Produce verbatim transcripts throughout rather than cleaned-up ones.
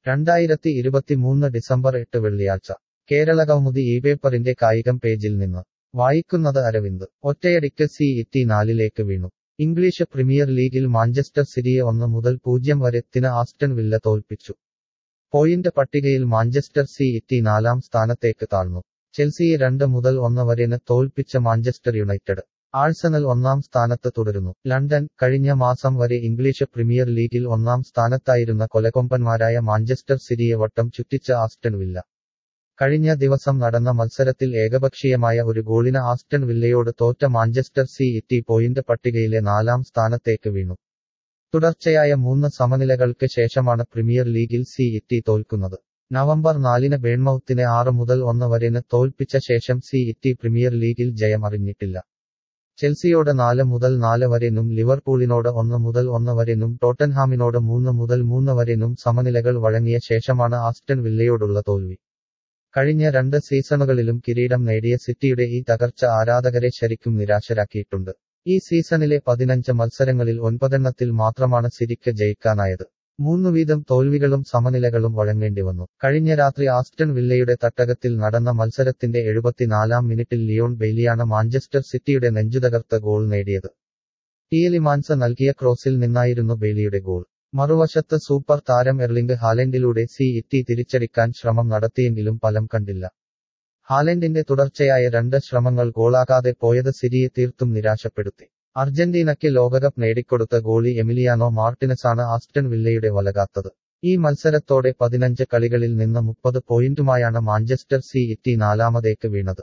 രണ്ടായിരത്തി ഇരുപത്തിമൂന്ന് ഡിസംബർ എട്ട് വെള്ളിയാഴ്ച കേരളകൗമുദി ഈ പേപ്പറിന്റെ കായികം പേജിൽ നിന്ന് വായിക്കുന്നത് അരവിന്ദ്. ഒറ്റയടിക്ക് സി ഇറ്റി നാലിലേക്ക് വീണു. ഇംഗ്ലീഷ് പ്രീമിയർ ലീഗിൽ മാഞ്ചസ്റ്റർ സിറ്റിയെ ഒന്ന് മുതൽ പൂജ്യം വരെ ത്തിന് ആസ്റ്റൺ വില്ല തോൽപ്പിച്ചു. പോയിന്റ് പട്ടികയിൽ മാഞ്ചസ്റ്റർ സി ഇറ്റി നാലാം സ്ഥാനത്തേക്ക് താഴ്ന്നു. ചെൽസിയെ രണ്ട് മുതൽ ഒന്ന് വരെന് തോൽപ്പിച്ച മാഞ്ചസ്റ്റർ യുണൈറ്റഡ്. ആഴ്സണൽ ഒന്നാം സ്ഥാനത്ത് തുടരുന്നു. ലണ്ടൻ. കഴിഞ്ഞ മാസം വരെ ഇംഗ്ലീഷ് പ്രീമിയർ ലീഗിൽ ഒന്നാം സ്ഥാനത്തായിരുന്ന കൊലകൊമ്പന്മാരായ മാഞ്ചസ്റ്റർ സിറ്റിയെ വട്ടം ചുറ്റിച്ച ആസ്റ്റൺ വില്ല കഴിഞ്ഞ ദിവസം നടന്ന മത്സരത്തിൽ ഏകപക്ഷീയമായ ഒരു ഗോളിന് ആസ്റ്റൺ വില്ലയോട് തോറ്റ മാഞ്ചസ്റ്റർ സി ഇറ്റി പോയിന്റ് പട്ടികയിലെ നാലാം സ്ഥാനത്തേക്ക് വീണു. തുടർച്ചയായ മൂന്ന് സമനിലകൾക്ക് ശേഷമാണ് പ്രീമിയർ ലീഗിൽ സി ഇറ്റി തോൽക്കുന്നത്. നവംബർ നാലിന് ബേൺമൌത്തിനെ ആറ് മുതൽ ഒന്ന് വരെന് തോൽപ്പിച്ച ശേഷം സി ഇറ്റി പ്രീമിയർ ലീഗിൽ ജയം അറിഞ്ഞിട്ടില്ല. ചെൽസിയോട് നാല് മുതൽ നാല് വരെനും ലിവർപൂളിനോട് ഒന്ന് മുതൽ ഒന്ന് വരെനും ടോട്ടൻഹാമിനോട് മൂന്ന് മുതൽ മൂന്ന് വരെനും സമനിലകൾ വഴങ്ങിയ ശേഷമാണ് ആസ്റ്റൺ വില്ലയോടുള്ള തോൽവി. കഴിഞ്ഞ രണ്ട് സീസണുകളിലും കിരീടം നേടിയ സിറ്റിയുടെ ഈ തകർച്ച ആരാധകരെ ശരിക്കും നിരാശരാക്കിയിട്ടുണ്ട്. ഈ സീസണിലെ പതിനഞ്ച് മത്സരങ്ങളിൽ ഒൻപതെണ്ണത്തിൽ മാത്രമാണ് സിറ്റിക്ക് ജയിക്കാനായത്. മൂന്നു വീതം തോൽവികളും സമനിലകളും വഴങ്ങേണ്ടി വന്നു. കഴിഞ്ഞ രാത്രി ആസ്റ്റൺ വില്ലയുടെ തട്ടകത്തിൽ നടന്ന മത്സരത്തിന്റെ എഴുപത്തിനാലാം മിനിറ്റിൽ ലിയോൺ ബെയ്ലിയാണ് മാഞ്ചസ്റ്റർ സിറ്റിയുടെ നെഞ്ചുതകർത്ത ഗോൾ നേടിയത്. ടീലിമാൻസ് നൽകിയ ക്രോസിൽ നിന്നായിരുന്നു ബെയ്ലിയുടെ ഗോൾ. മറുവശത്ത് സൂപ്പർ താരം എർലിംഗ് ഹാലൻഡിലൂടെ സി ഇറ്റി തിരിച്ചടിക്കാൻ ശ്രമം നടത്തിയെങ്കിലും ഫലം കണ്ടില്ല. ഹാലൻഡിന്റെ തുടർച്ചയായ രണ്ട് ശ്രമങ്ങൾ ഗോളാകാതെ പോയത് സിറ്റിയെ തീർത്തും നിരാശപ്പെടുത്തി. അർജന്റീനയ്ക്ക് ലോകകപ്പ് നേടിക്കൊടുത്ത ഗോളി എമിലിയാനോ മാർട്ടിനസാണ് ആസ്റ്റൺ വില്ലയുടെ വലകാത്തത്. ഈ മത്സരത്തോടെ പതിനഞ്ച് കളികളിൽ നിന്ന് മുപ്പത് പോയിന്റുമായാണ് മാഞ്ചസ്റ്റർ സി ഇറ്റി നാലാമതേക്ക് വീണത്.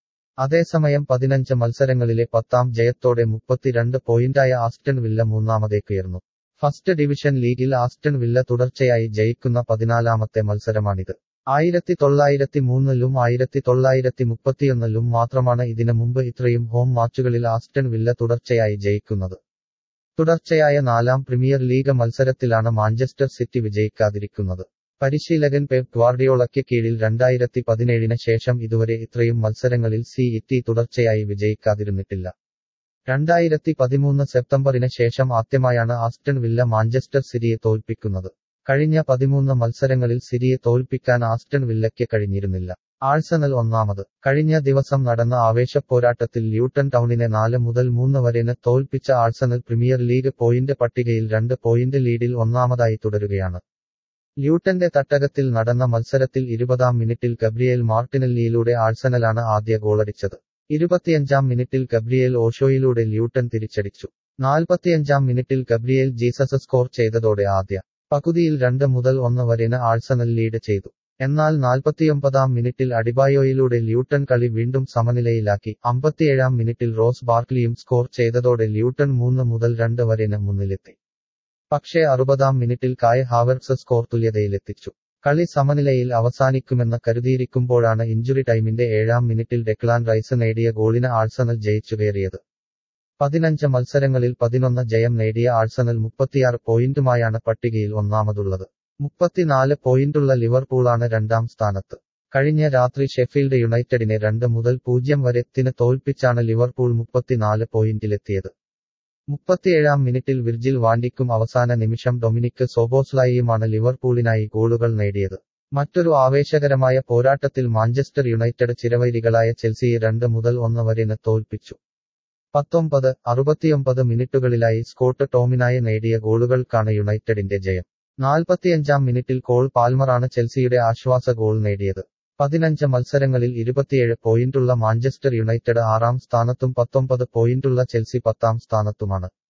അതേസമയം പതിനഞ്ച് മത്സരങ്ങളിലെ പത്താം ജയത്തോടെ മുപ്പത്തിരണ്ട് പോയിന്റായ ആസ്റ്റൺ വില്ല മൂന്നാമതേക്കുയർന്നു. ഫസ്റ്റ് ഡിവിഷൻ ലീഗിൽ ആസ്റ്റൺ വില്ല തുടർച്ചയായി ജയിക്കുന്ന പതിനാലാമത്തെ മത്സരമാണിത്. ആയിരത്തി തൊള്ളായിരത്തി മൂന്നിലും ആയിരത്തി തൊള്ളായിരത്തി മുപ്പത്തിയൊന്നിലും മാത്രമാണ് ഇതിനു മുമ്പ് ഇത്രയും ഹോം മാച്ചുകളിൽ ആസ്റ്റൺ വില്ല തുടർച്ചയായി ജയിക്കുന്നത്. തുടർച്ചയായ നാലാം പ്രീമിയർ ലീഗ് മത്സരത്തിലാണ് മാഞ്ചസ്റ്റർ സിറ്റി വിജയിക്കാതിരിക്കുന്നത്. പരിശീലകൻ പെപ് ഗ്വാർഡിയോളയ്ക്ക് കീഴിൽ രണ്ടായിരത്തി പതിനേഴിന് ശേഷം ഇതുവരെ ഇത്രയും മത്സരങ്ങളിൽ സി ഇറ്റി തുടർച്ചയായി വിജയിക്കാതിരുന്നിട്ടില്ല. രണ്ടായിരത്തി പതിമൂന്ന് സെപ്റ്റംബറിന് ശേഷം ആദ്യമായാണ് ആസ്റ്റൺ വില്ല മാഞ്ചസ്റ്റർ സിറ്റിയെ തോൽപ്പിക്കുന്നത്. കഴിഞ്ഞ പതിമൂന്ന് മത്സരങ്ങളിൽ സിറ്റിയെ തോൽപ്പിക്കാൻ ആസ്റ്റൺ വില്ലയ്ക്ക് കഴിഞ്ഞിരുന്നില്ല. ആഴ്സണൽ ഒന്നാമത്. കഴിഞ്ഞ ദിവസം നടന്ന ആവേശപ്പോരാട്ടത്തിൽ ല്യൂട്ടൺ ടൗണിനെ നാല് മുതൽ മൂന്ന് വരെന് തോൽപ്പിച്ച ആഴ്സണൽ പ്രീമിയർ ലീഗ് പോയിന്റ് പട്ടികയിൽ രണ്ട് പോയിന്റ് ലീഡിൽ ഒന്നാമതായി തുടരുകയാണ്. ല്യൂട്ടന്റെ തട്ടകത്തിൽ നടന്ന മത്സരത്തിൽ ഇരുപതാം മിനിറ്റിൽ ഗബ്രിയേൽ മാർട്ടിനെല്ലിയിലൂടെ ആഴ്സണലാണ് ആദ്യ ഗോളടിച്ചത്. ഇരുപത്തിയഞ്ചാം മിനിറ്റിൽ ഗബ്രിയേൽ ഓഷോയിലൂടെ ല്യൂട്ടൺ തിരിച്ചടിച്ചു. നാൽപ്പത്തിയഞ്ചാം മിനിറ്റിൽ ഗബ്രിയേൽ ജീസസ് സ്കോർ ചെയ്തതോടെ ആദ്യ പകുതിയിൽ രണ്ട് മുതൽ ഒന്ന് വരെന് ആഴ്സണൽ ലീഡ് ചെയ്തു. എന്നാൽ നാൽപ്പത്തിയൊമ്പതാം മിനിറ്റിൽ അഡിബായോയിലൂടെ ല്യൂട്ടൺ കളി വീണ്ടും സമനിലയിലാക്കി. അമ്പത്തിയേഴാം മിനിറ്റിൽ റോസ് ബാർക്ലിയും സ്കോർ ചെയ്തതോടെ ല്യൂട്ടൺ മൂന്ന് മുതൽ രണ്ട് വരെന് മുന്നിലെത്തി. പക്ഷേ അറുപതാം മിനിറ്റിൽ കായ് ഹാവർട്സ് സ്കോർ തുല്യതയിലെത്തിച്ചു. കളി സമനിലയിൽ അവസാനിക്കുമെന്ന് കരുതിയിരിക്കുമ്പോഴാണ് ഇഞ്ചുറി ടൈമിന്റെ ഏഴാം മിനിറ്റിൽ ഡെക്ലാൻ റൈസ് നേടിയ ഗോളിന് ആഴ്സണൽ ജയിച്ചുകയറിയത്. പതിനഞ്ച് മത്സരങ്ങളിൽ പതിനൊന്ന് ജയം നേടിയ ആഴ്സണൽ മുപ്പത്തിയാറ് പോയിന്റുമായാണ് പട്ടികയിൽ ഒന്നാമതുള്ളത്. മുപ്പത്തിനാല് പോയിന്റുള്ള ലിവർപൂളാണ് രണ്ടാം സ്ഥാനത്ത്. കഴിഞ്ഞ രാത്രി ഷെഫീൽഡ് യുണൈറ്റഡിനെ രണ്ട് മുതൽ പൂജ്യം വരെ ത്തിന് തോൽപ്പിച്ചാണ് ലിവർപൂൾ മുപ്പത്തിനാല് പോയിന്റിലെത്തിയത്. മുപ്പത്തിയേഴാം മിനിറ്റിൽ വിർജിൽ വാൻഡിക്കും അവസാന നിമിഷം ഡൊമിനിക് സോബോസ്ലായിയുമാണ് ലിവർപൂളിനായി ഗോളുകൾ നേടിയത്. മറ്റൊരു ആവേശകരമായ പോരാട്ടത്തിൽ മാഞ്ചസ്റ്റർ യുണൈറ്റഡ് ചിരവൈരികളായ ചെൽസിയെ രണ്ട് മുതൽ ഒന്ന് വരെന് തോൽപ്പിച്ചു. പത്തൊമ്പത് അറുപത്തിയൊമ്പത് മിനിറ്റുകളിലായി സ്കോട്ട് ടോമിനായി നേടിയ ഗോളുകൾക്കാണ് യുണൈറ്റഡിന്റെ ജയം. നാൽപ്പത്തിയഞ്ചാം മിനിറ്റിൽ കോൾ പാൽമറാണ് ചെൽസിയുടെ ആശ്വാസ ഗോൾ നേടിയത്. പതിനഞ്ച് മത്സരങ്ങളിൽ ഇരുപത്തിയേഴ് പോയിന്റുള്ള മാഞ്ചസ്റ്റർ യുണൈറ്റഡ് ആറാം സ്ഥാനത്തും പത്തൊമ്പത് പോയിന്റുള്ള ചെൽസി പത്താം സ്ഥാനത്തുമാണ്.